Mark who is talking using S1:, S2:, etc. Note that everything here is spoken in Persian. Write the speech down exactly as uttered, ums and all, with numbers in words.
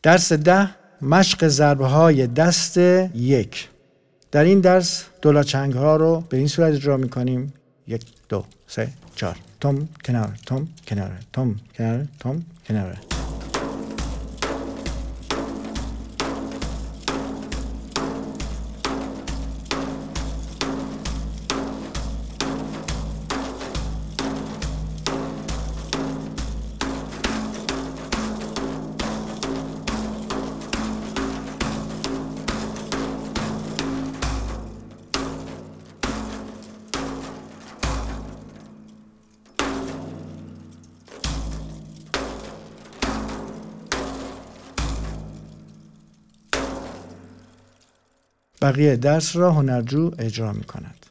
S1: درس ده، مشق ضربه های دست یک. در این درس دولاچنگ ها رو به این صورت اجرا میکنیم: یک، دو، سه، چهار. تم کنار، تم کنار، تم کنار، تم کنار. بقیه درس را هنرجو اجرا می کند.